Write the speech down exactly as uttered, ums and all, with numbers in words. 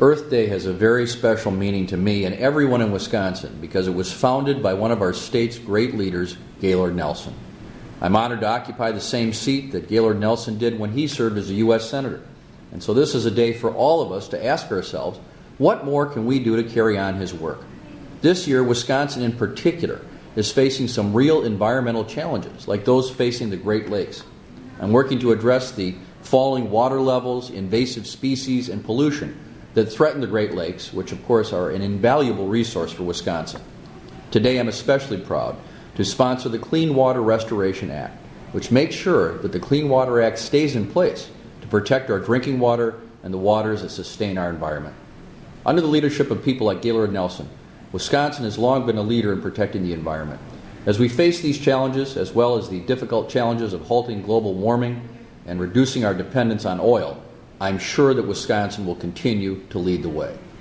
Earth Day has a very special meaning to me and everyone in Wisconsin because it was founded by one of our state's great leaders, Gaylord Nelson. I'm honored to occupy the same seat that Gaylord Nelson did when he served as a U S Senator. And so this is a day for all of us to ask ourselves, what more can we do to carry on his work? This year, Wisconsin in particular is facing some real environmental challenges, like those facing the Great Lakes. I'm working to address the falling water levels, invasive species, and pollution that threaten the Great Lakes, which of course are an invaluable resource for Wisconsin. Today I'm especially proud to sponsor the Clean Water Restoration Act, which makes sure that the Clean Water Act stays in place to protect our drinking water and the waters that sustain our environment. Under the leadership of people like Gaylord Nelson, Wisconsin has long been a leader in protecting the environment. As we face these challenges, as well as the difficult challenges of halting global warming and reducing our dependence on oil, I'm sure that Wisconsin will continue to lead the way.